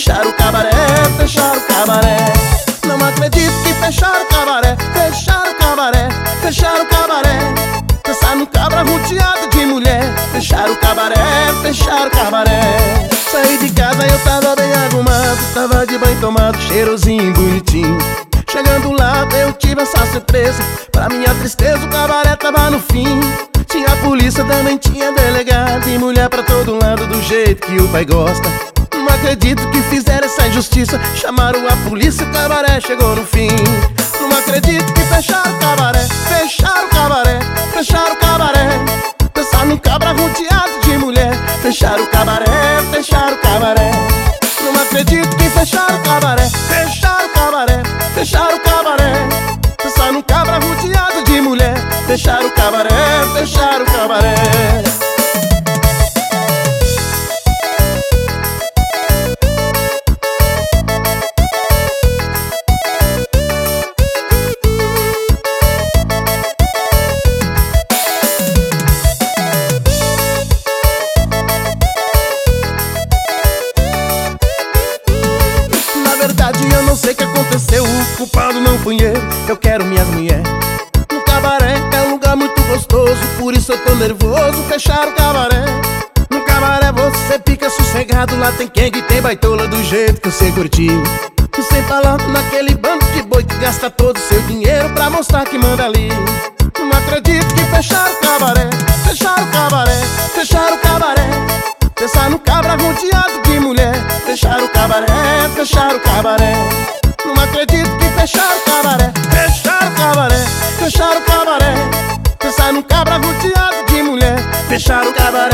fecharam o cabaré, fecharam o cabaré. Não acredito que fecharam o cabaré, fecharam o cabaré, fecharam o cabaré. Pensar num cabra rodeado de mulher, fecharam o cabaré, fecharam o cabaré. Saí de casa eu tava bem arrumado, tava de banho tomado, cheirosinho, bonitinho. Chegando lá eu tive essa surpresa, pra minha tristeza o cabaré tava no fim. Tinha polícia, também tinha delegado, e mulher pra todo lado do jeito que o pai gosta. Não acredito que fizeram essa injustiça, chamaram a polícia, o cabaré chegou no fim. Não acredito que fecharam o cabaré, fecharam o cabaré, fecharam o cabaré. Pensar num cabra rodeado de mulher, fecharam o cabaré, fecharam o cabaré. Não acredito que fecharam o cabaré, fecharam o cabaré, fecharam o cabaré. Pensar num cabra rodeado de mulher, fecharam o cabaré, fecharam o cabaré. Eu não sei o que aconteceu, o culpado não fui eu quero minhas mulheres. No cabaré é um lugar muito gostoso, por isso eu tô nervoso, fecharam o cabaré. No cabaré você fica sossegado, lá tem quem que tem baitola do jeito que você curtir. E sem falar naquele bando de boi que gasta todo o seu dinheiro pra mostrar que manda ali. Não acredito que fecharam o cabaré, fecharam o cabaré, fecharam o cabaré. Pensar no cabra rodeado de mulher, fecharam o cabaré, fecharam o cabaré. Não acredito que fecharam o cabaré, fecharam o cabaré, fecharam o cabaré. Pensar no cabra rodeado de mulher, fecharam o cabaré.